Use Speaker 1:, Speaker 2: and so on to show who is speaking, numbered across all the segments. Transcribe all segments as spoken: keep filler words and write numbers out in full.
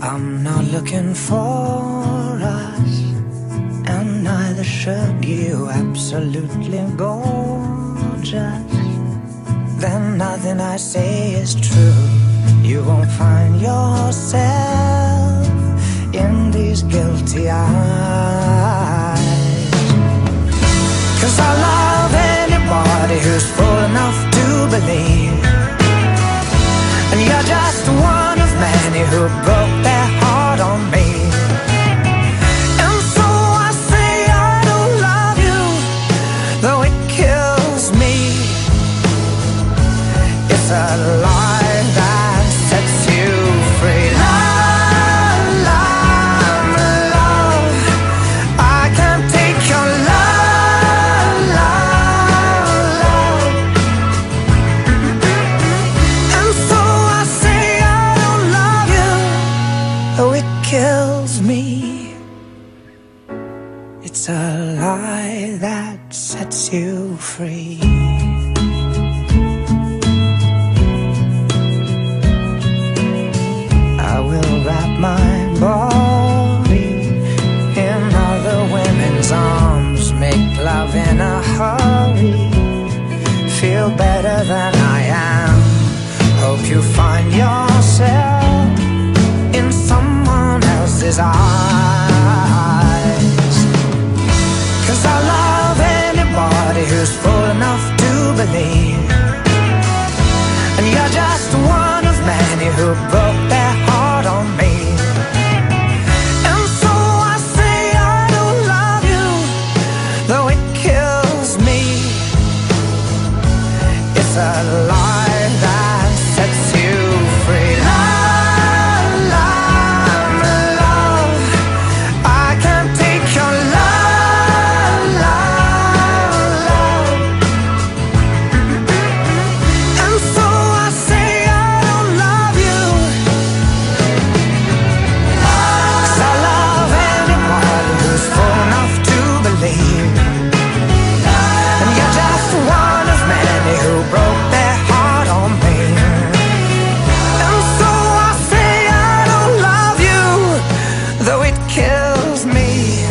Speaker 1: I'm not looking for us, and neither should you. Absolutely gorgeous, then nothing I say is true. You won't find yourself in these guilty eyes. 'Cause I love anybody who's full enough to believe, and you're just one of many who broke their heart on me. And so I say I don't love you, though it kills me. It's a lie that sets you free. Love, love, love, I can't take your love, love, love. And so I say I don't love you, though it kills me. It's a lie that sets you free. I will wrap my body in other women's arms, make love in a hurry, feel better than I am. Hope you find yourself in someone else's eyes. 'Cause I love anybody who's full enough to believe, and you're just one of many who broke their heart on me. And so I say I don't love you, though it kills me. It's a lie that sets you free. Love, love, love, I can't take your love, love, love. And so I say I don't love you, 'cause I love anybody who's full enough to believe, and you're just one of many who broke their heart on me. And so I say I don't love you, though it kills me,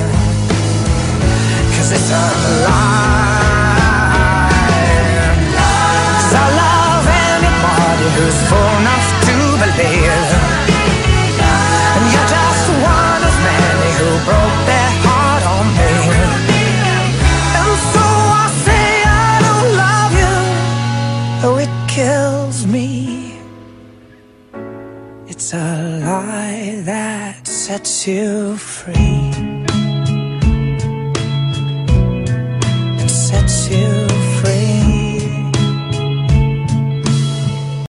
Speaker 1: 'cause it's a lie. 'Cause I love anybody who's full enough to believe, and you're just one of many who broke their heart on me. And so I say I don't love you, though it kills me. It's a lie that sets you free.